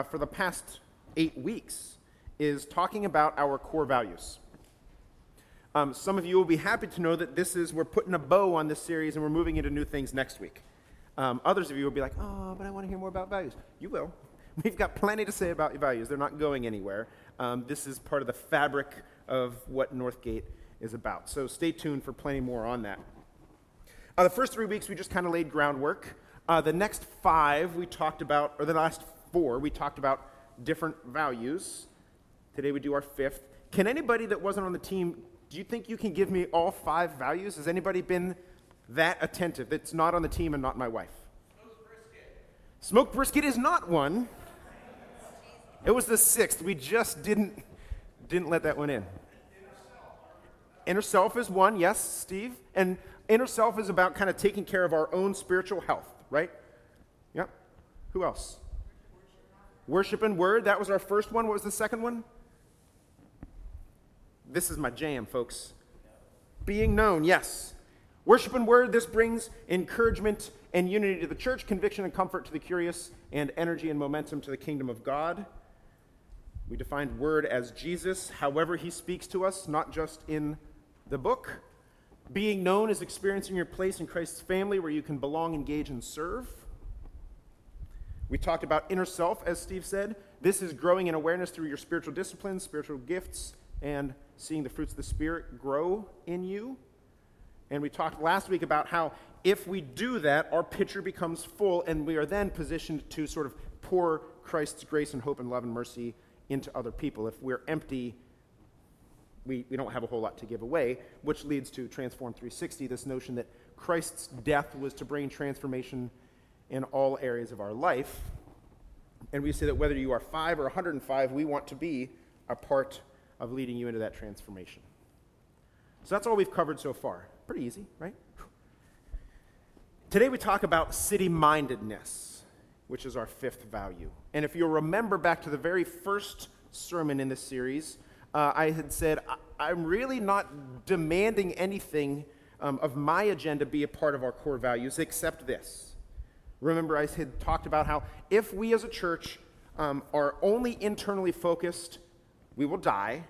for the past 8 weeks is talking about our core values. Some of you will be happy to know that we're putting a bow on this series and we're moving into new things next week. Others of you will be like, oh, but I want to hear more about values. You will. We've got plenty to say about values. They're not going anywhere. This is part of the fabric of what Northgate is about. So stay tuned for plenty more on that. The first 3 weeks, we just kind of laid groundwork. The next 5, we talked about, or the last 4, we talked about different values. Today we do our 5th. Can anybody that wasn't on the team, do you think you can give me all 5 values? Has anybody been that attentive that's not on the team and not my wife? Smoked brisket. Smoked brisket is not one. It was the 6th. We just didn't let that one in. Inner self is one, yes, Steve. And inner self is about kind of taking care of our own spiritual health, right? Yep. Who else? Worship and word. That was our first one. What was the second one? This is my jam, folks. Being known, yes. Worship and word. This brings encouragement and unity to the church, conviction and comfort to the curious, and energy and momentum to the kingdom of God. We defined word as Jesus, however he speaks to us, not just in the book. Being known is experiencing your place in Christ's family where you can belong, engage, and serve. We talked about inner self, as Steve said. This is growing in awareness through your spiritual disciplines, spiritual gifts, and seeing the fruits of the Spirit grow in you. And we talked last week about how if we do that, our pitcher becomes full, and we are then positioned to sort of pour Christ's grace and hope and love and mercy into other people. If we're empty, we don't have a whole lot to give away, which leads to Transform 360, this notion that Christ's death was to bring transformation in all areas of our life. And we say that whether you are 5 or 105, we want to be a part of leading you into that transformation. So that's all we've covered so far. Pretty easy, right? Today we talk about city-mindedness, which is our 5th value. And if you'll remember back to the very first sermon in this series, I had said, I'm really not demanding anything of my agenda be a part of our core values except this. Remember, I had talked about how if we as a church are only internally focused, we will die.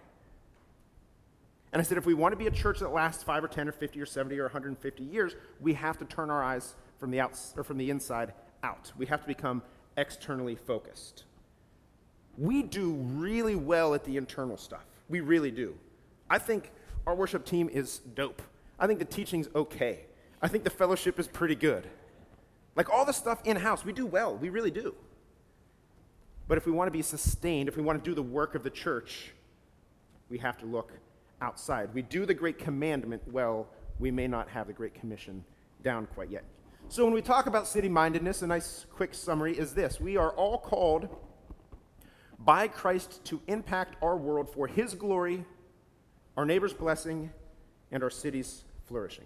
And I said, if we want to be a church that lasts 5 or 10 or 50 or 70 or 150 years, we have to turn our eyes from the inside out. We have to become externally focused. We do really well at the internal stuff. We really do. I think our worship team is dope. I think the teaching's okay. I think the fellowship is pretty good. Like all the stuff in-house, we do well. We really do. But if we want to be sustained, if we want to do the work of the church, we have to look outside. We do the Great Commandment well. We may not have the Great Commission down quite yet. So when we talk about city-mindedness, a nice quick summary is this. We are all called by Christ to impact our world for his glory, our neighbor's blessing, and our city's flourishing.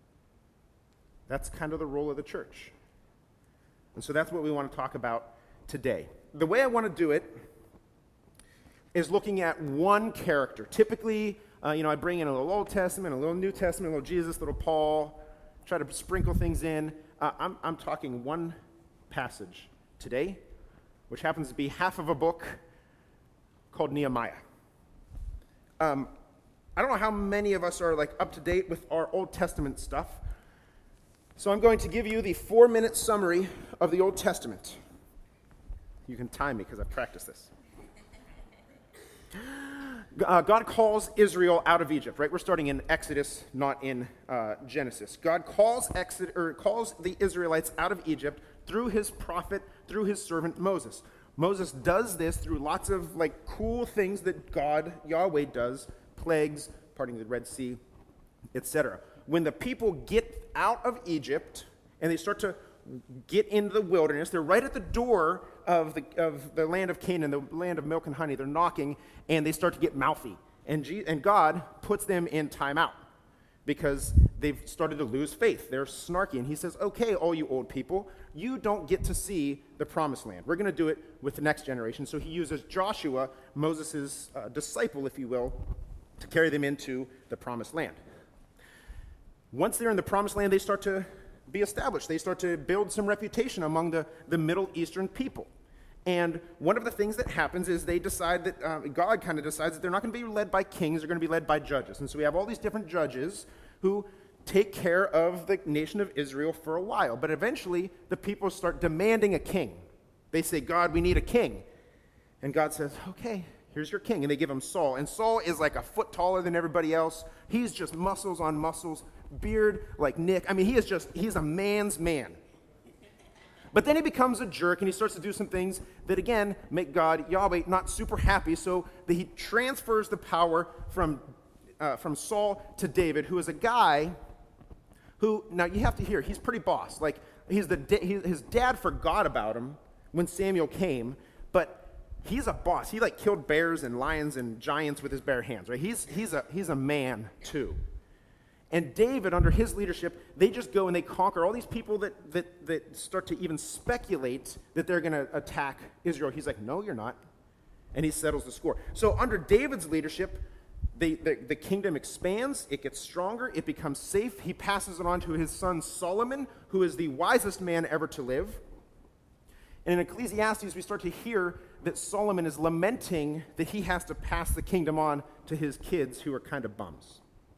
That's kind of the role of the church. And so that's what we want to talk about today. The way I want to do it is looking at one character. Typically, I bring in a little Old Testament, a little New Testament, a little Jesus, a little Paul, try to sprinkle things in. I'm talking one passage today, which happens to be half of a book called Nehemiah. I don't know how many of us are up to date with our Old Testament stuff. So I'm going to give you the 4-minute summary of the Old Testament. You can time me because I've practiced this. God calls Israel out of Egypt, right? We're starting in Exodus, not in Genesis. God calls the Israelites out of Egypt through his prophet, through his servant Moses. Moses does this through lots of cool things that God, Yahweh, does, plagues, parting the Red Sea, etc. When the people get out of Egypt and they start to get into the wilderness, they're right at the door of the land of Canaan, the land of milk and honey. They're knocking, and they start to get mouthy. And God puts them in timeout because they've started to lose faith. They're snarky. And he says, okay, all you old people, you don't get to see the promised land. We're going to do it with the next generation. So he uses Joshua, Moses' disciple, if you will, to carry them into the promised land. Once they're in the promised land, they start to be established. They start to build some reputation among the Middle Eastern people. And one of the things that happens is they decide that, God kind of decides that they're not going to be led by kings, they're going to be led by judges. And so we have all these different judges who take care of the nation of Israel for a while. But eventually, the people start demanding a king. They say, God, we need a king. And God says, okay, here's your king. And they give him Saul. And Saul is like a foot taller than everybody else. He's just muscles on muscles, beard like Nick. I mean, he's a man's man. But then he becomes a jerk, and he starts to do some things that, again, make God, Yahweh, not super happy. So that he transfers the power from Saul to David, who is a guy who, now you have to hear, he's pretty boss. Like, his dad forgot about him when Samuel came, but he's a boss. He, like, killed bears and lions and giants with his bare hands, right? He's a man, too. And David, under his leadership, they just go and they conquer all these people that start to even speculate that they're going to attack Israel. He's like, no, you're not. And he settles the score. So under David's leadership, the kingdom expands, it gets stronger, it becomes safe. He passes it on to his son Solomon, who is the wisest man ever to live. And in Ecclesiastes, we start to hear that Solomon is lamenting that he has to pass the kingdom on to his kids, who are kind of bums.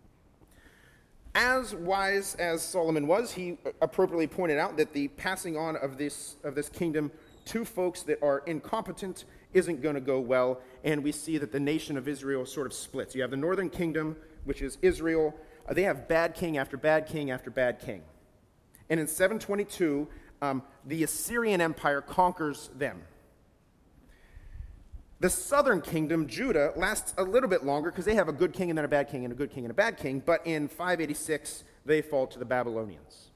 As wise as Solomon was, he appropriately pointed out that the passing on of this kingdom to folks that are incompetent isn't going to go well, and we see that the nation of Israel sort of splits. You have the northern kingdom, which is Israel. They have bad king after bad king after bad king. And in 722, the Assyrian Empire conquers them. The southern kingdom, Judah, lasts a little bit longer because they have a good king and then a bad king and a good king and a bad king, but in 586, they fall to the Babylonians.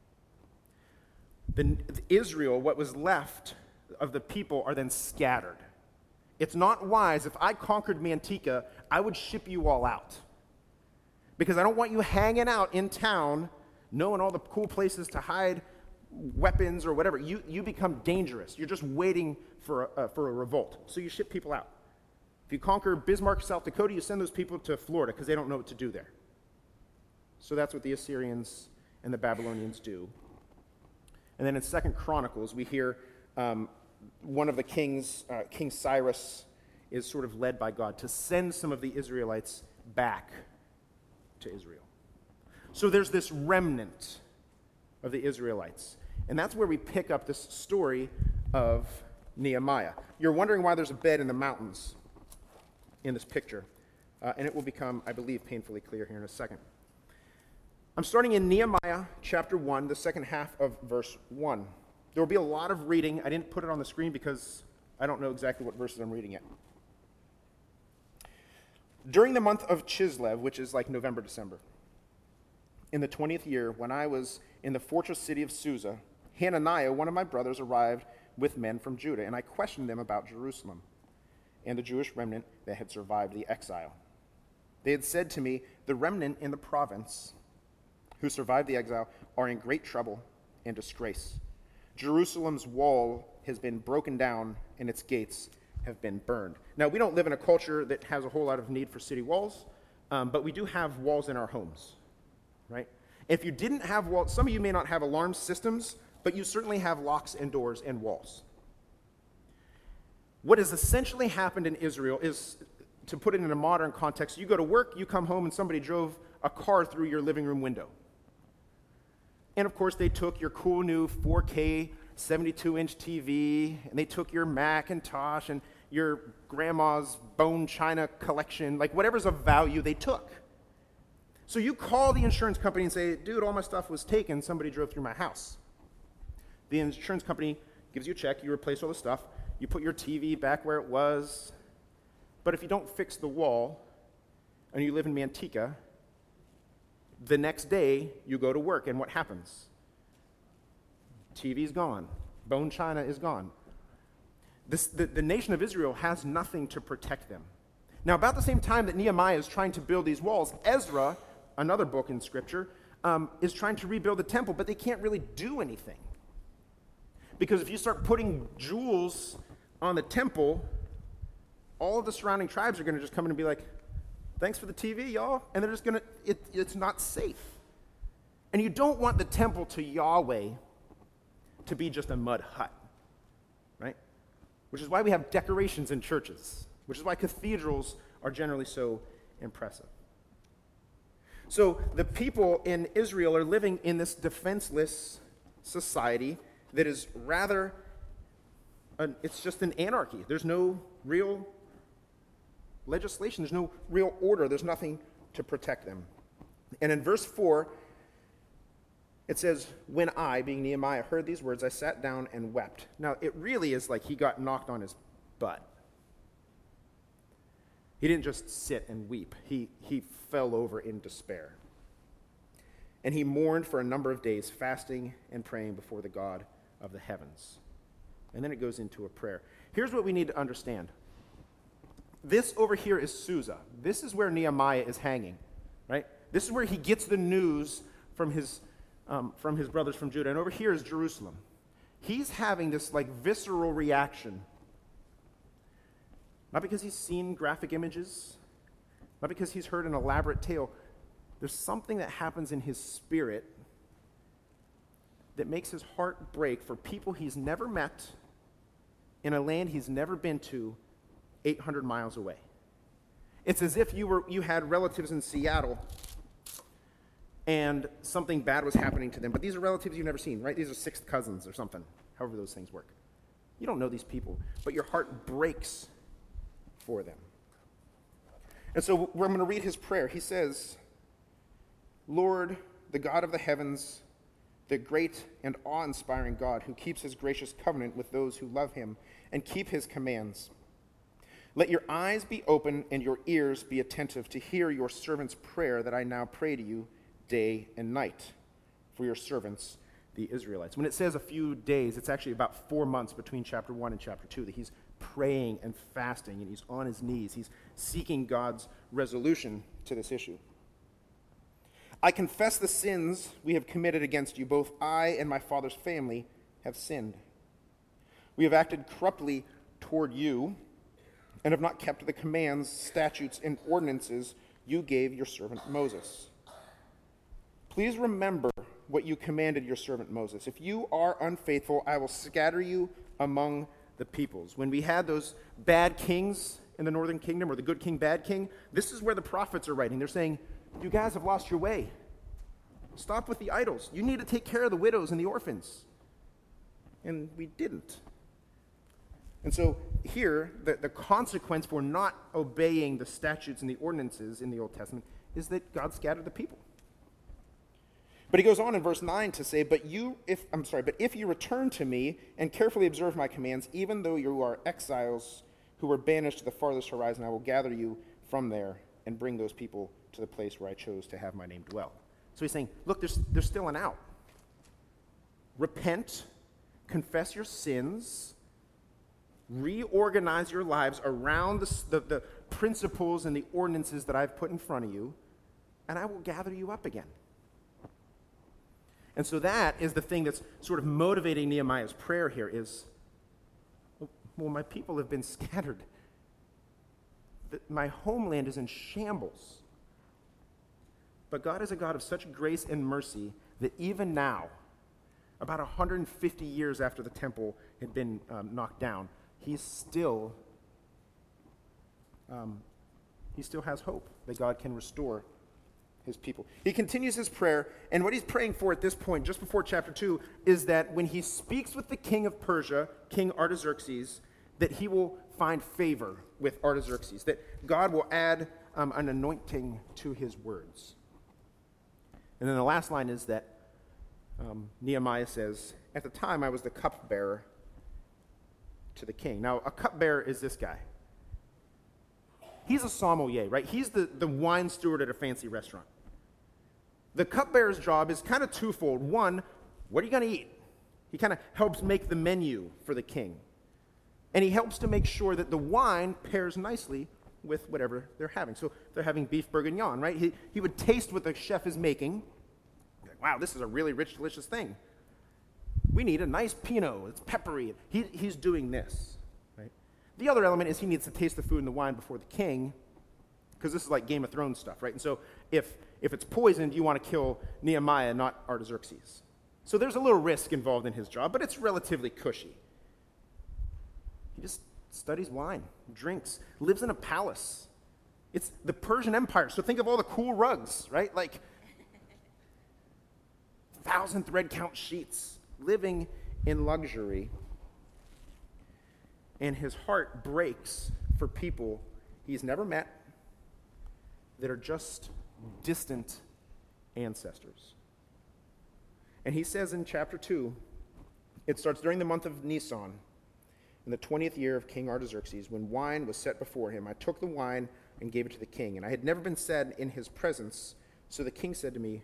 Israel, what was left of the people, are then scattered. It's not wise. If I conquered Mantika, I would ship you all out, because I don't want you hanging out in town, knowing all the cool places to hide weapons or whatever. You become dangerous. You're just waiting for a revolt. So you ship people out. If you conquer Bismarck, South Dakota, you send those people to Florida because they don't know what to do there. So that's what the Assyrians and the Babylonians do. And then in 2 Chronicles, we hear one of the kings, King Cyrus, is sort of led by God to send some of the Israelites back to Israel. So there's this remnant of the Israelites. And that's where we pick up this story of Nehemiah. You're wondering why there's a bed in the mountains in this picture. And it will become, I believe, painfully clear here in a second. I'm starting in Nehemiah chapter 1, the second half of verse 1. There will be a lot of reading. I didn't put it on the screen because I don't know exactly what verses I'm reading yet. During the month of Chislev, which is like November, December, in the 20th year, when I was in the fortress city of Susa, Hananiah, one of my brothers, arrived with men from Judah, and I questioned them about Jerusalem and the Jewish remnant that had survived the exile. They had said to me, the remnant in the province who survived the exile are in great trouble and disgrace. Jerusalem's wall has been broken down and its gates have been burned. Now, we don't live in a culture that has a whole lot of need for city walls, but we do have walls in our homes, right? If you didn't have walls, some of you may not have alarm systems, but you certainly have locks and doors and walls. What has essentially happened in Israel is, to put it in a modern context, you go to work, you come home, and somebody drove a car through your living room window. And of course, they took your cool new 4K 72-inch TV, and they took your Macintosh and your grandma's bone china collection, like whatever's of value they took. So you call the insurance company and say, dude, all my stuff was taken, somebody drove through my house. The insurance company gives you a check, you replace all the stuff, you put your TV back where it was, but if you don't fix the wall, and you live in Mantika, the next day you go to work, and what happens? TV's gone. Bone china is gone. The nation of Israel has nothing to protect them. Now, about the same time that Nehemiah is trying to build these walls, Ezra, another book in Scripture, is trying to rebuild the temple, but they can't really do anything. Because if you start putting jewels on the temple, all of the surrounding tribes are going to just come in and be like, thanks for the TV, y'all. And they're just going to, it's not safe. And you don't want the temple to Yahweh to be just a mud hut, right? which is why we have decorations in churches, which is why cathedrals are generally so impressive. So the people in Israel are living in this defenseless society that is rather, it's just an anarchy. There's no real legislation. There's no real order. There's nothing to protect them. And in verse 4, it says, when I, being Nehemiah, heard these words, I sat down and wept. Now, it really is like he got knocked on his butt. He didn't just sit and weep. He fell over in despair. And he mourned for a number of days, fasting and praying before the God of the heavens. And then it goes into a prayer. Here's what we need to understand. This over here is Susa. This is where Nehemiah is hanging, right? This is where he gets the news from his brothers from Judah. And over here is Jerusalem. He's having this like visceral reaction. Not because he's seen graphic images, not because he's heard an elaborate tale. There's something that happens in his spirit that makes his heart break for people he's never met in a land he's never been to 800 miles away. It's as if you had relatives in Seattle and something bad was happening to them. But these are relatives you've never seen, right? These are sixth cousins or something, however those things work. You don't know these people, but your heart breaks for them. And so I'm going to read his prayer. He says, Lord, the God of the heavens, the great and awe-inspiring God who keeps his gracious covenant with those who love him and keep his commands, let your eyes be open and your ears be attentive to hear your servant's prayer that I now pray to you day and night for your servants, the Israelites. When it says a few days, it's actually about 4 months between chapter 1 and chapter 2 that he's praying and fasting and he's on his knees. He's seeking God's resolution to this issue. I confess the sins we have committed against you. Both I and my father's family have sinned. We have acted corruptly toward you and have not kept the commands, statutes, and ordinances you gave your servant Moses. Please remember what you commanded your servant Moses. If you are unfaithful, I will scatter you among the peoples. When we had those bad kings in the northern kingdom, or the good king, bad king, this is where the prophets are writing. They're saying, you guys have lost your way. Stop with the idols. You need to take care of the widows and the orphans. And we didn't. And so here, the consequence for not obeying the statutes and the ordinances in the Old Testament is that God scattered the people. But he goes on in verse 9 to say, but if you return to me and carefully observe my commands, even though you are exiles who were banished to the farthest horizon, I will gather you from there and bring those people to the place where I chose to have my name dwell. So he's saying, look, there's still an out. Repent, confess your sins, reorganize your lives around the principles and the ordinances that I've put in front of you, and I will gather you up again. And so that is the thing that's sort of motivating Nehemiah's prayer here is, well, my people have been scattered. My homeland is in shambles. But God is a God of such grace and mercy that even now, about 150 years after the temple had been knocked down, he still has hope that God can restore his people. He continues his prayer, and what he's praying for at this point, just before chapter 2, is that when he speaks with the king of Persia, King Artaxerxes, that he will find favor with Artaxerxes, that God will add an anointing to his words. And then the last line is that Nehemiah says, at the time I was the cupbearer to the king. Now, a cupbearer is this guy. He's a sommelier, right? He's the wine steward at a fancy restaurant. The cupbearer's job is kind of twofold. One, what are you going to eat? He kind of helps make the menu for the king. And he helps to make sure that the wine pairs nicely with whatever they're having. So they're having beef bourguignon, right? He would taste what the chef is making. Like, wow, this is a really rich, delicious thing. We need a nice Pinot. It's peppery. He's doing this, right? The other element is he needs to taste the food and the wine before the king, because this is like Game of Thrones stuff, right? And so if it's poisoned, you want to kill Nehemiah, not Artaxerxes. So there's a little risk involved in his job, but it's relatively cushy. He just studies wine, drinks, lives in a palace. It's the Persian Empire, so think of all the cool rugs, right? Like 1,000 thread count sheets, living in luxury. And his heart breaks for people he's never met that are just distant ancestors. And he says in chapter 2, it starts during the month of Nisan, in the 20th year of King Artaxerxes, when wine was set before him. I took the wine and gave it to the king, and I had never been sad in his presence. So the king said to me,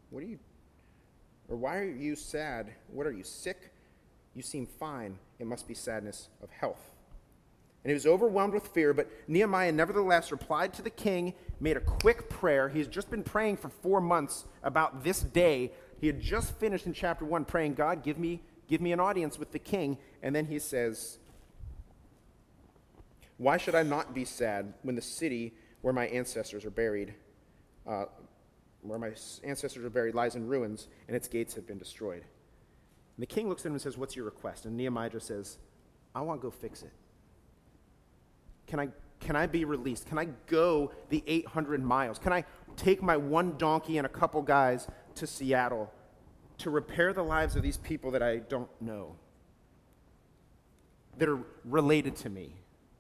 why are you sad? What are you, sick? You seem fine. It must be sadness of health. And he was overwhelmed with fear, but Nehemiah nevertheless replied to the king, made a quick prayer. He's just been praying for 4 months about this day. He had just finished in chapter 1 praying, God, give me an audience with the king. And then he says, why should I not be sad when the city where my ancestors are buried, lies in ruins, and its gates have been destroyed? And the king looks at him and says, what's your request? And Nehemiah just says, I want to go fix it. Can I be released? Can I go the 800 miles? Can I take my one donkey and a couple guys to Seattle to repair the lives of these people that I don't know, that are related to me?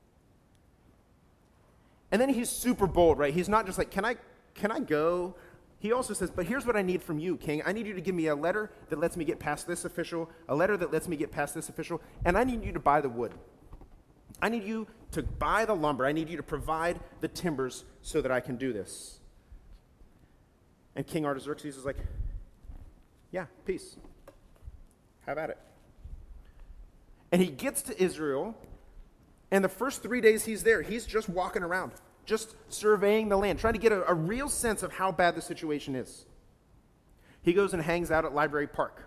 And then he's super bold, right? He's not just like, can I go? He also says, but here's what I need from you, king. I need you to give me a letter that lets me get past this official, a letter that lets me get past this official, and I need you to buy the wood. I need you to buy the lumber. I need you to provide the timbers so that I can do this. And King Artaxerxes is like, yeah, peace. Have at it. And he gets to Israel, and the first 3 days he's there, he's just walking around, just surveying the land, trying to get a real sense of how bad the situation is. He goes and hangs out at Library Park.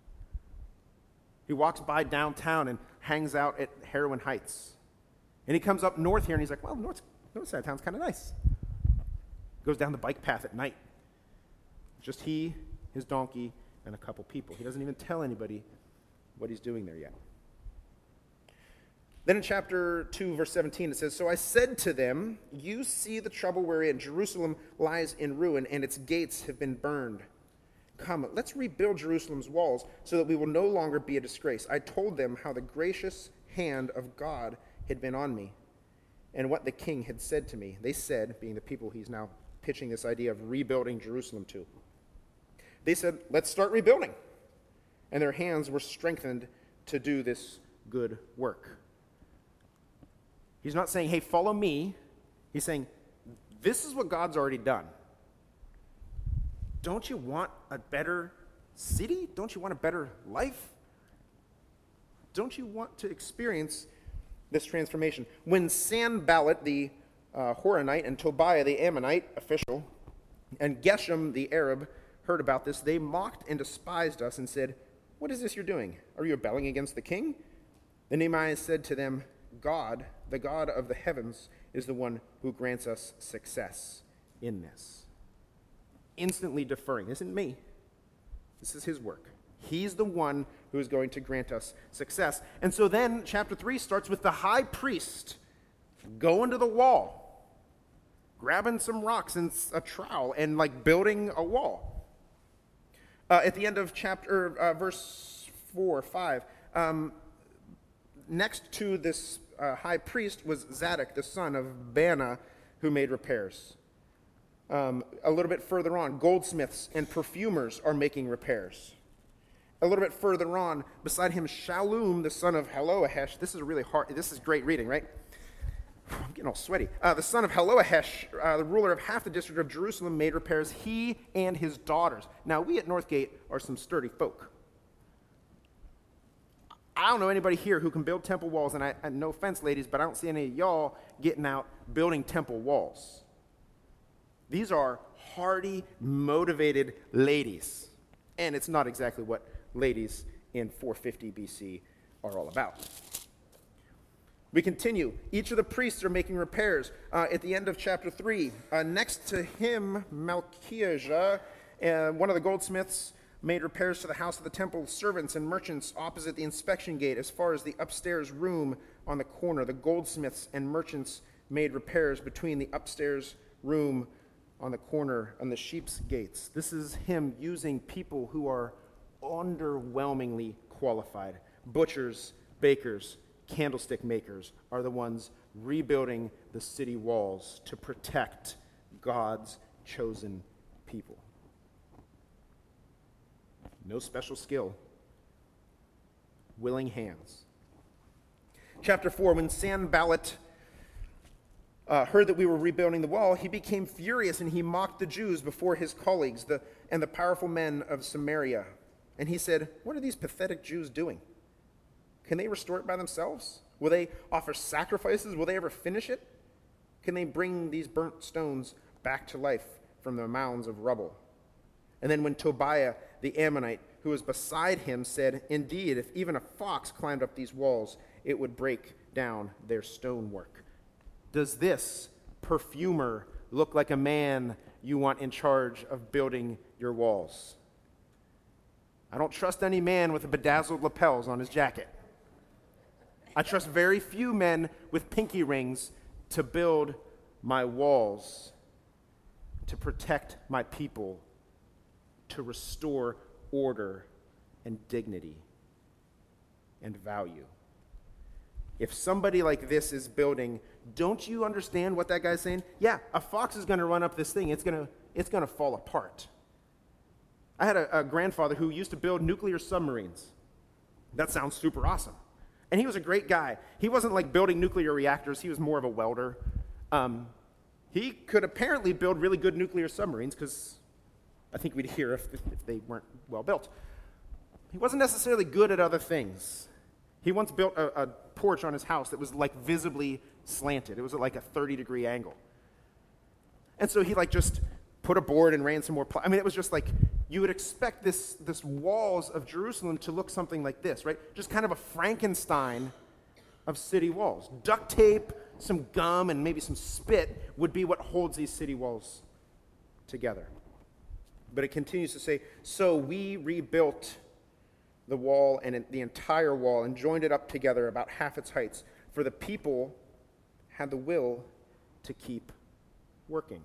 He walks by downtown and hangs out at Heroin Heights. And he comes up north here, and he's like, well, north side of town's kind of nice. Goes down the bike path at night. Just he, his donkey, and a couple people. He doesn't even tell anybody what he's doing there yet. Then in chapter 2, verse 17, it says, so I said to them, you see the trouble wherein Jerusalem lies in ruin, and its gates have been burned. Come, let's rebuild Jerusalem's walls so that we will no longer be a disgrace. I told them how the gracious hand of God had been on me and what the king had said to me. They said, being the people he's now pitching this idea of rebuilding Jerusalem to, they said, let's start rebuilding. And their hands were strengthened to do this good work. He's not saying, hey, follow me. He's saying, this is what God's already done. Don't you want a better city? Don't you want a better life? Don't you want to experience this transformation? When Sanballat, the Horonite, and Tobiah, the Ammonite official, and Geshem, the Arab, heard about this, they mocked and despised us and said, what is this you're doing? Are you rebelling against the king? Then Nehemiah said to them, God, the God of the heavens, is the one who grants us success in this. Instantly deferring. This isn't me. This is his work. He's the one who is going to grant us success. And so then chapter 3 starts with the high priest going to the wall, grabbing some rocks and a trowel and like building a wall. At the end of verse 4 or 5, next to this high priest was Zadok, the son of Bana, who made repairs. A little bit further on, goldsmiths and perfumers are making repairs. A little bit further on, beside him, Shallum, the son of Haloahesh. This is great reading, right? I'm getting all sweaty. The son of Haloahesh, the ruler of half the district of Jerusalem, made repairs, he and his daughters. Now, we at Northgate are some sturdy folk. I don't know anybody here who can build temple walls, and no offense, ladies, but I don't see any of y'all getting out building temple walls. These are hardy, motivated ladies. And it's not exactly what ladies in 450 BC are all about. We continue. Each of the priests are making repairs. At the end of chapter 3, next to him, Malchijah, one of the goldsmiths, made repairs to the house of the temple servants and merchants opposite the inspection gate as far as the upstairs room on the corner. The goldsmiths and merchants made repairs between the upstairs room on the corner and the sheep's gates. This is him using people who are underwhelmingly qualified. Butchers, bakers, candlestick makers are the ones rebuilding the city walls to protect God's chosen people. No special skill, willing hands. Chapter 4, when Sanballat heard that we were rebuilding the wall, he became furious and he mocked the Jews before his colleagues and the powerful men of Samaria. And he said, "What are these pathetic Jews doing? Can they restore it by themselves? Will they offer sacrifices? Will they ever finish it? Can they bring these burnt stones back to life from the mounds of rubble?" And then when Tobiah the Ammonite, who was beside him, said, "Indeed, if even a fox climbed up these walls, it would break down their stonework." Does this perfumer look like a man you want in charge of building your walls? I don't trust any man with bedazzled lapels on his jacket. I trust very few men with pinky rings to build my walls, to protect my people, to restore order and dignity and value. If somebody like this is building, don't you understand what that guy's saying? Yeah, a fox is going to run up this thing. It's going to fall apart. I had a grandfather who used to build nuclear submarines. That sounds super awesome. And he was a great guy. He wasn't like building nuclear reactors. He was more of a welder. He could apparently build really good nuclear submarines because I think we'd hear if they weren't well built. He wasn't necessarily good at other things. He once built a porch on his house that was like visibly slanted. It was at like a 30-degree angle. And so he like just put a board and ran some more. It was just like you would expect this walls of Jerusalem to look something like this, right? Just kind of a Frankenstein of city walls. Duct tape, some gum, and maybe some spit would be what holds these city walls together. But it continues to say, "So we rebuilt the wall and the entire wall and joined it up together about half its heights, for the people had the will to keep working."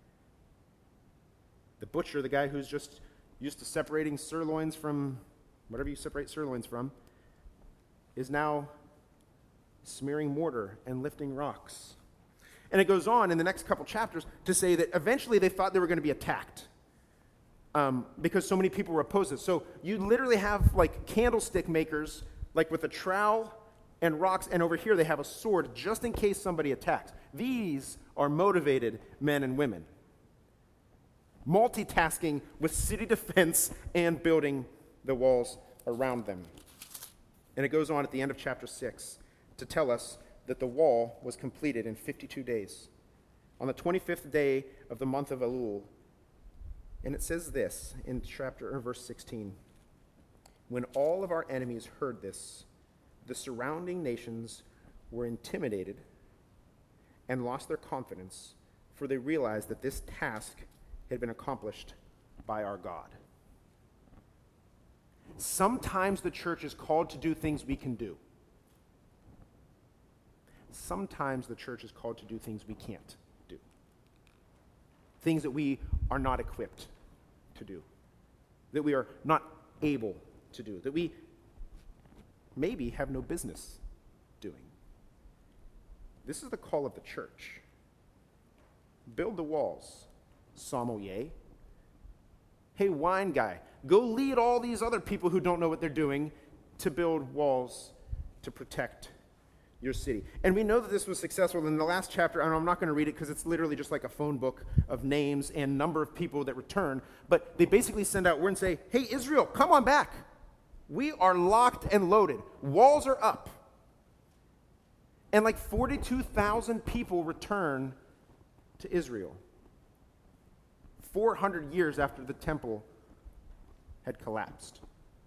The butcher, the guy who's just used to separating sirloins from whatever you separate sirloins from, is now smearing mortar and lifting rocks. And it goes on in the next couple chapters to say that eventually they thought they were going to be attacked because so many people were opposed to it. So you literally have like candlestick makers, like with a trowel and rocks, and over here they have a sword just in case somebody attacks. These are motivated men and women, multitasking with city defense and building the walls around them. And it goes on at the end of chapter 6 to tell us that the wall was completed in 52 days, on the 25th day of the month of Elul. And it says this in verse 16, "When all of our enemies heard this, the surrounding nations were intimidated and lost their confidence, for they realized that this task had been accomplished by our God." Sometimes the church is called to do things we can do. Sometimes the church is called to do things we can't do. Things that we are not equipped to do, that we are not able to do, that we maybe have no business doing. This is the call of the church. Build the walls, sommelier. Hey, wine guy, go lead all these other people who don't know what they're doing to build walls to protect your city. And we know that this was successful in the last chapter, and I'm not going to read it because it's literally just like a phone book of names and number of people that return, but they basically send out word and say, "Hey, Israel, come on back. We are locked and loaded. Walls are up." And like 42,000 people return to Israel 400 years after the temple had collapsed.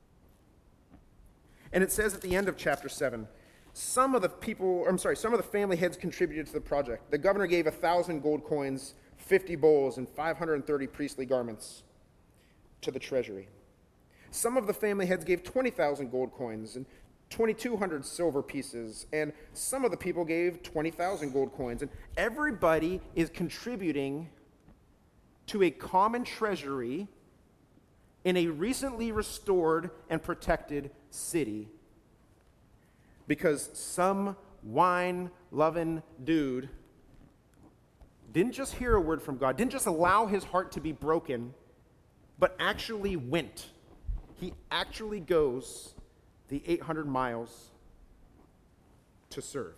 And it says at the end of chapter 7, some of the family heads contributed to the project. The governor gave 1,000 gold coins, 50 bowls, and 530 priestly garments to the treasury. Some of the family heads gave 20,000 gold coins and 2,200 silver pieces, and some of the people gave 20,000 gold coins. And everybody is contributing to a common treasury in a recently restored and protected city because some wine-loving dude didn't just hear a word from God, didn't just allow his heart to be broken, but actually went. He actually goes the 800 miles to serve.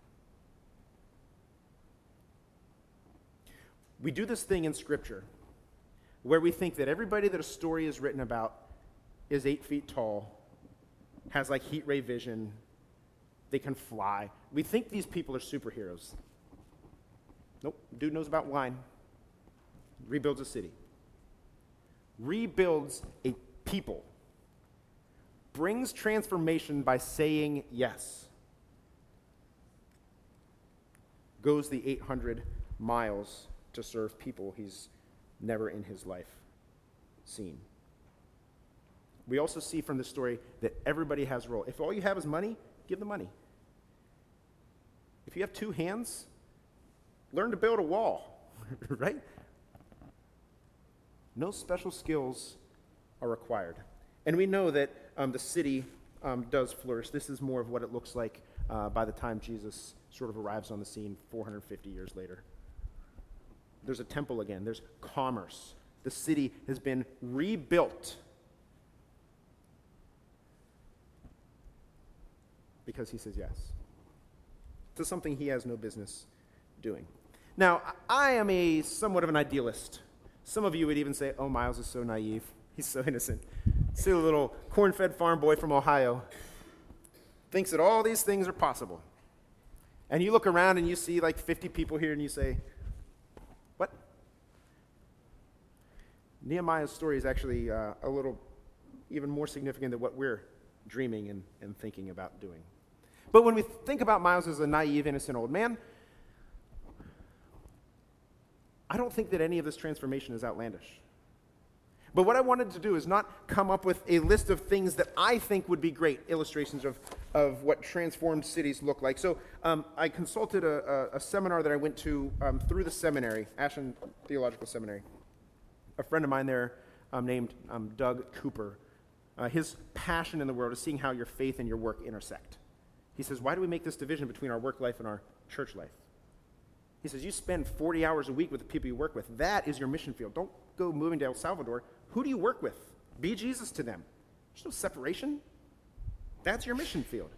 We do this thing in Scripture where we think that everybody that a story is written about is 8 feet tall, has like heat ray vision, they can fly. We think these people are superheroes. Nope, dude knows about wine. Rebuilds a city. Rebuilds a people. Brings transformation by saying yes. Goes the 800 miles to serve people he's never in his life seen. We also see from this story that everybody has a role. If all you have is money, give the money. If you have 2 hands, learn to build a wall, right? No special skills are required. And we know that the city does flourish. This is more of what it looks like by the time Jesus sort of arrives on the scene 450 years later. There's a temple again. There's commerce. The city has been rebuilt because he says yes to something he has no business doing. Now, I am somewhat of an idealist. Some of you would even say, oh, Miles is so naive. He's so innocent. See, a little corn-fed farm boy from Ohio thinks that all these things are possible. And you look around and you see like 50 people here and you say, what? Nehemiah's story is actually a little even more significant than what we're dreaming and thinking about doing. But when we think about Miles as a naive, innocent old man, I don't think that any of this transformation is outlandish. But what I wanted to do is not come up with a list of things that I think would be great illustrations of what transformed cities look like. So I consulted a seminar that I went to through the seminary, Ashland Theological Seminary. A friend of mine there named Doug Cooper, his passion in the world is seeing how your faith and your work intersect. He says, why do we make this division between our work life and our church life? He says, you spend 40 hours a week with the people you work with. That is your mission field. Don't go moving to El Salvador. Who do you work with? Be Jesus to them. There's no separation. That's your mission field.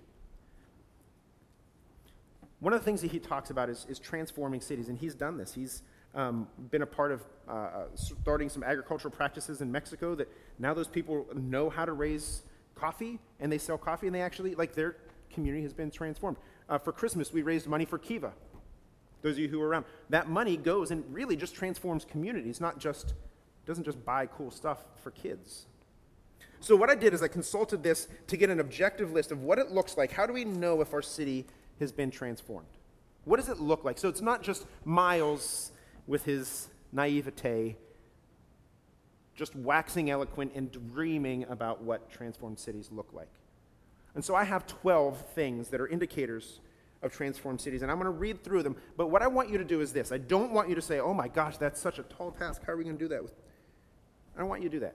One of the things that he talks about is transforming cities, and he's done this. He's been a part of starting some agricultural practices in Mexico that now those people know how to raise coffee, and they sell coffee, and they actually, like, their community has been transformed. For Christmas, we raised money for Kiva. Those of you who are around, that money goes and really just transforms communities, doesn't just buy cool stuff for kids. So what I did is I consulted this to get an objective list of what it looks like. How do we know if our city has been transformed? What does it look like? So it's not just Miles with his naivete, just waxing eloquent and dreaming about what transformed cities look like. And so I have 12 things that are indicators of transformed cities, and I'm going to read through them. But what I want you to do is this. I don't want you to say, oh my gosh, that's such a tall task. How are we going to do that? I don't want you to do that.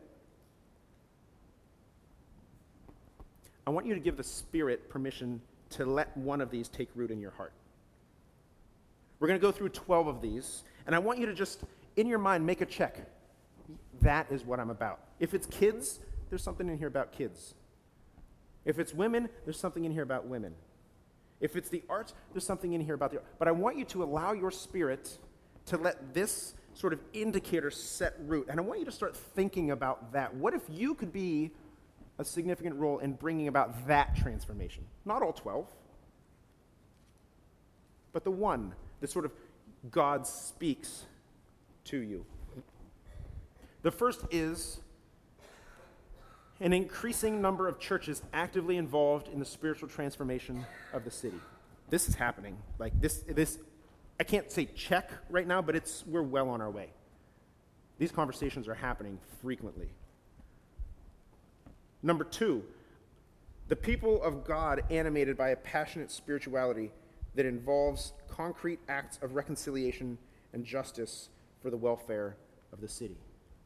I want you to give the Spirit permission to let one of these take root in your heart. We're going to go through 12 of these, and I want you to just, in your mind, make a check. That is what I'm about. If it's kids, there's something in here about kids. If it's women, there's something in here about women. If it's the arts, there's something in here about the arts. But I want you to allow your Spirit to let this sort of indicator set root. And I want you to start thinking about that. What if you could be a significant role in bringing about that transformation? Not all 12, but the one that sort of God speaks to you. The first is an increasing number of churches actively involved in the spiritual transformation of the city. This is happening. Like this I can't say check right now, but we're well on our way. These conversations are happening frequently. Number 2, The people of God animated by a passionate spirituality that involves concrete acts of reconciliation and justice for the welfare of the city.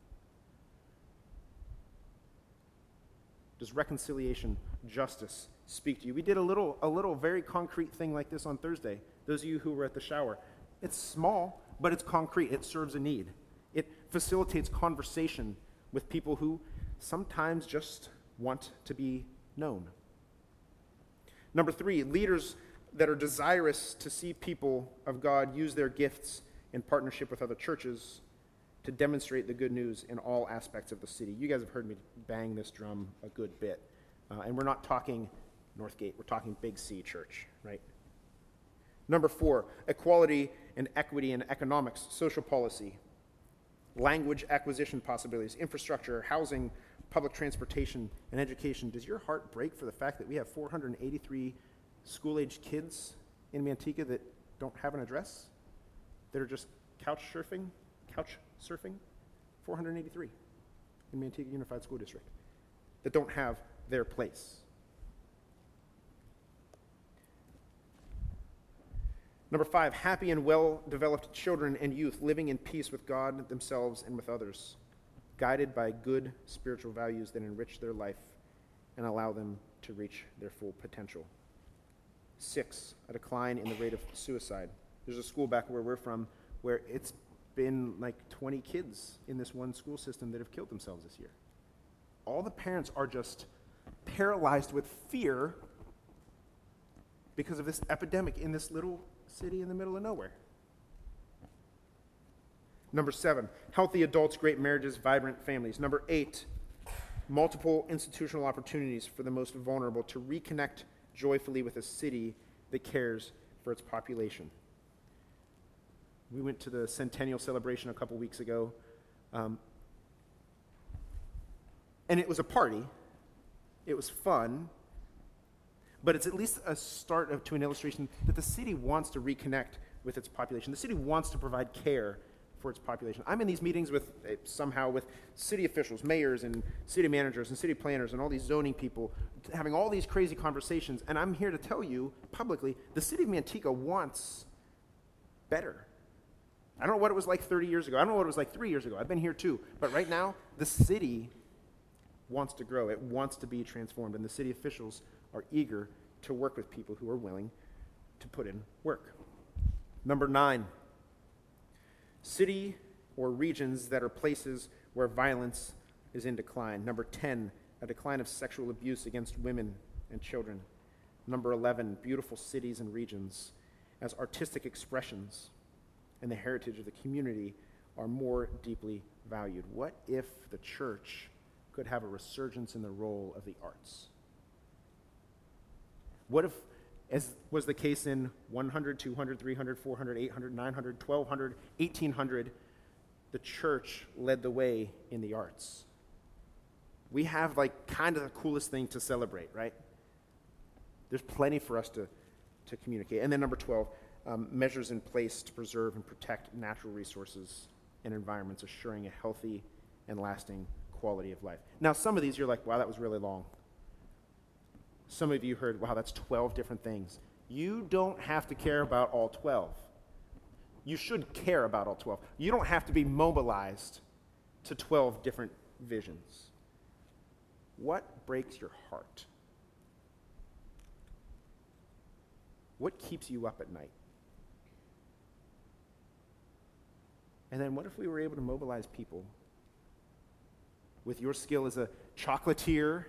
Does reconciliation, justice speak to you? We did a little very concrete thing like this on Thursday. Those of you who were at the shower. It's small, but it's concrete. It serves a need. It facilitates conversation with people who sometimes just want to be known. Number 3, leaders that are desirous to see people of God use their gifts in partnership with other churches to demonstrate the good news in all aspects of the city. You guys have heard me bang this drum a good bit. And we're not talking Northgate, we're talking Big C Church, right? Number 4, equality and equity in economics, social policy, language acquisition possibilities, infrastructure, housing, public transportation, and education. Does your heart break for the fact that we have 483 school-aged kids in Manteca that don't have an address, that are just couch surfing? 483 in Manteca Unified School District that don't have their place. Number 5, happy and well-developed children and youth living in peace with God, themselves, and with others, guided by good spiritual values that enrich their life and allow them to reach their full potential. 6, a decline in the rate of suicide. There's a school back where we're from where it's been like 20 kids in this one school system that have killed themselves this year. All the parents are just paralyzed with fear because of this epidemic in this little city in the middle of nowhere. Number 7, healthy adults, great marriages, vibrant families. Number 8, multiple institutional opportunities for the most vulnerable to reconnect joyfully with a city that cares for its population. We went to the centennial celebration a couple weeks ago, and it was a party. It was fun, but it's at least a start to an illustration that the city wants to reconnect with its population. The city wants to provide care for its population. I'm in these meetings with city officials, mayors, and city managers, and city planners, and all these zoning people, having all these crazy conversations, and I'm here to tell you publicly, the city of Manteca wants better. I don't know what it was like 30 years ago. I don't know what it was like 3 years ago. I've been here too. But right now, the city wants to grow. It wants to be transformed, and the city officials are eager to work with people who are willing to put in work. Number 9, city or regions that are places where violence is in decline. Number 10, a decline of sexual abuse against women and children. Number 11, beautiful cities and regions as artistic expressions and the heritage of the community are more deeply valued. What if the church could have a resurgence in the role of the arts? What if, as was the case in 100, 200, 300, 400, 800, 900, 1200, 1800, the church led the way in the arts? We have kind of the coolest thing to celebrate, right? There's plenty for us to communicate. And then number 12, measures in place to preserve and protect natural resources and environments, assuring a healthy and lasting quality of life. Now, some of these you're like, wow, that was really long. Some of you heard, wow, that's 12 different things. You don't have to care about all 12. You should care about all 12. You don't have to be mobilized to 12 different visions. What breaks your heart? What keeps you up at night? And then what if we were able to mobilize people with your skill as a chocolatier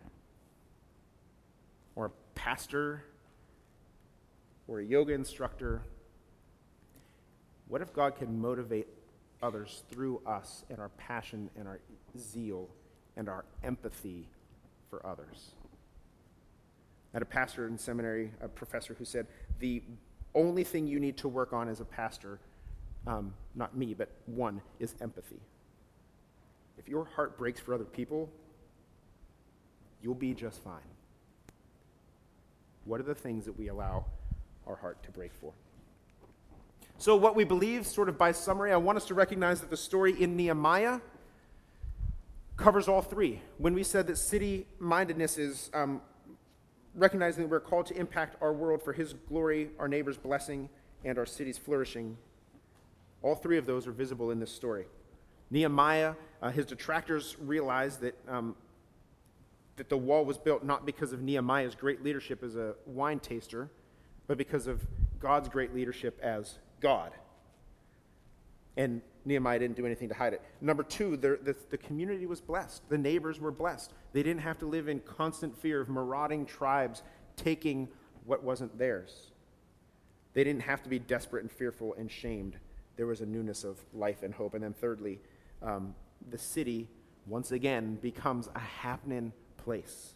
or a pastor or a yoga instructor? What if God can motivate others through us and our passion and our zeal and our empathy for others? I had a pastor in seminary, a professor, who said, the only thing you need to work on as a pastor, not me, but one, is empathy. If your heart breaks for other people, you'll be just fine. What are the things that we allow our heart to break for? So what we believe, sort of by summary, I want us to recognize that the story in Nehemiah covers all three. When we said that city-mindedness is recognizing that we're called to impact our world for his glory, our neighbor's blessing, and our city's flourishing. All three of those are visible in this story. Nehemiah, his detractors realized that the wall was built not because of Nehemiah's great leadership as a wine taster, but because of God's great leadership as God. And Nehemiah didn't do anything to hide it. Number two, the community was blessed. The neighbors were blessed. They didn't have to live in constant fear of marauding tribes taking what wasn't theirs. They didn't have to be desperate and fearful and shamed. There was a newness of life and hope. And then thirdly, the city, once again, becomes a happening place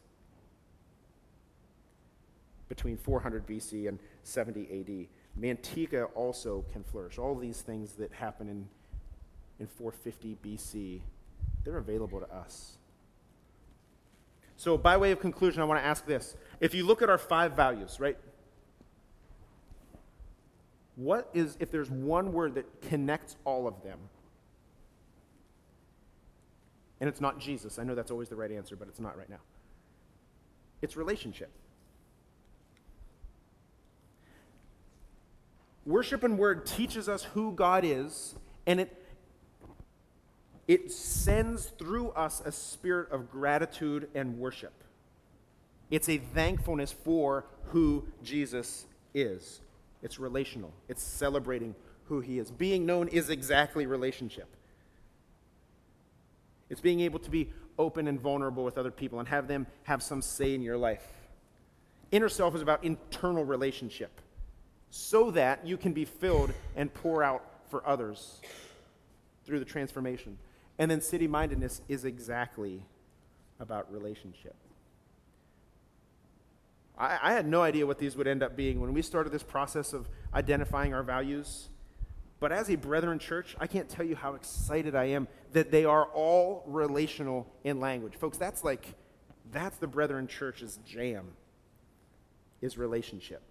between 400 BC and 70 AD. Manteca also can flourish. All these things that happen in 450 BC, they're available to us. So by way of conclusion, I want to ask this. If you look at our 5 values, right? What is, if there's one word that connects all of them? And it's not Jesus. I know that's always the right answer, but it's not right now. It's relationship. Worship and word teaches us who God is, and it sends through us a spirit of gratitude and worship. It's a thankfulness for who Jesus is. It's relational. It's celebrating who he is. Being known is exactly relationship. It's being able to be open and vulnerable with other people and have them have some say in your life. Inner self is about internal relationship, so that you can be filled and pour out for others through the transformation. And then city-mindedness is exactly about relationship. I had no idea what these would end up being when we started this process of identifying our values. But as a Brethren church, I can't tell you how excited I am that they are all relational in language. Folks, that's the Brethren church's jam, is relationship.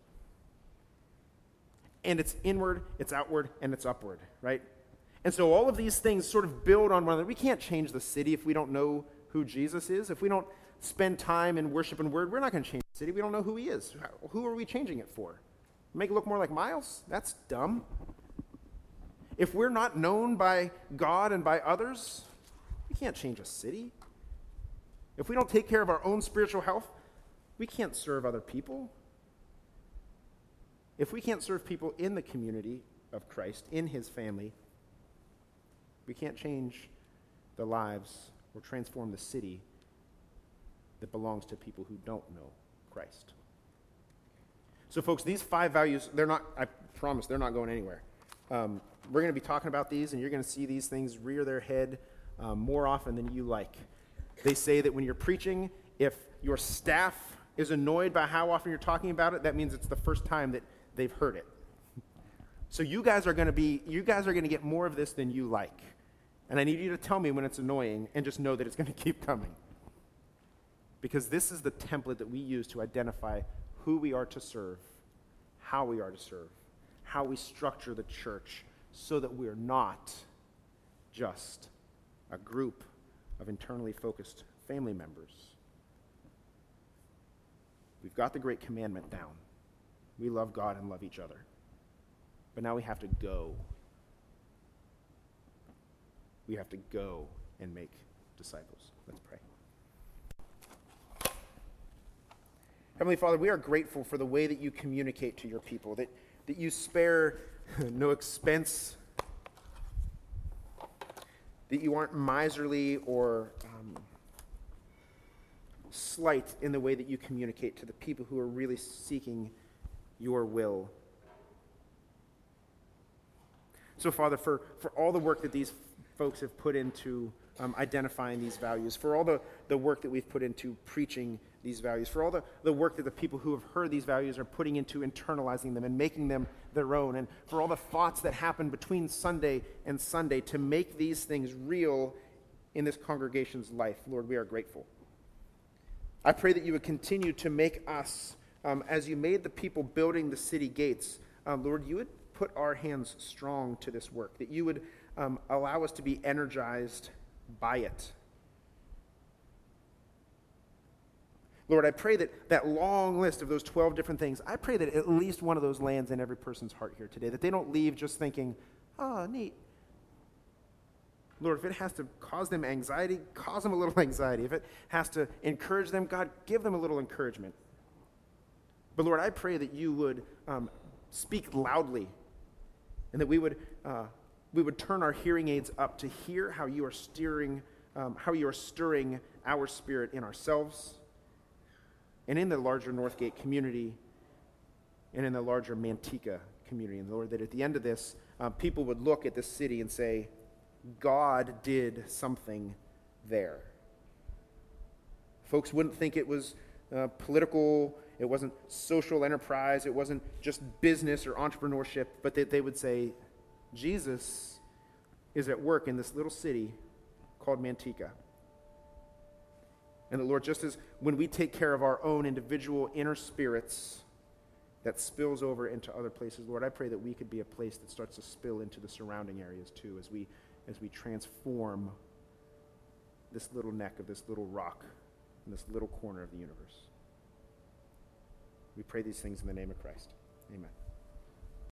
And it's inward, it's outward, and it's upward, right? And so all of these things sort of build on one another. We can't change the city if we don't know who Jesus is. If we don't spend time in worship and word, we're not going to change the city. We don't know who he is. Who are we changing it for? Make it look more like Miles? That's dumb. If we're not known by God and by others, we can't change a city. If we don't take care of our own spiritual health, we can't serve other people. If we can't serve people in the community of Christ, in his family, we can't change the lives or transform the city that belongs to people who don't know Christ. So folks, these 5 values, I promise, they're not going anywhere. We're going to be talking about these, and you're going to see these things rear their head more often than you like. They say that when you're preaching, if your staff is annoyed by how often you're talking about it, that means it's the first time that they've heard it. So you guys are going to get more of this than you like. And I need you to tell me when it's annoying and just know that it's going to keep coming. Because this is the template that we use to identify who we are to serve, how we are to serve, how we structure the church so that we're not just a group of internally focused family members. We've got the great commandment down. We love God and love each other. But now we have to go. We have to go and make disciples. Let's pray. Heavenly Father, we are grateful for the way that you communicate to your people, that you spare no expense, that you aren't miserly or slight in the way that you communicate to the people who are really seeking your will. So, Father, for all the work that these folks have put into identifying these values, for all the work that we've put into preaching these values, for all the work that the people who have heard these values are putting into internalizing them and making them their own, and for all the thoughts that happen between Sunday and Sunday to make these things real in this congregation's life, Lord, we are grateful. I pray that you would continue to make us, as you made the people building the city gates, Lord, you would put our hands strong to this work, that you would allow us to be energized by it. Lord, I pray that that long list of those 12 different things, I pray that at least one of those lands in every person's heart here today, that they don't leave just thinking, oh, neat. Lord, if it has to cause them anxiety, cause them a little anxiety. If it has to encourage them, God, give them a little encouragement. But Lord, I pray that you would speak loudly and that we would turn our hearing aids up to hear how you are stirring our spirit in ourselves and in the larger Northgate community and in the larger Manteca community. And Lord, that at the end of this, people would look at this city and say, God did something there. Folks wouldn't think it was political, it wasn't social enterprise, it wasn't just business or entrepreneurship, but that they would say, Jesus is at work in this little city called Manteca. And the Lord, just as when we take care of our own individual inner spirits, that spills over into other places, Lord, I pray that we could be a place that starts to spill into the surrounding areas too, as we transform this little neck of this little rock in this little corner of the universe. We pray these things in the name of Christ. Amen.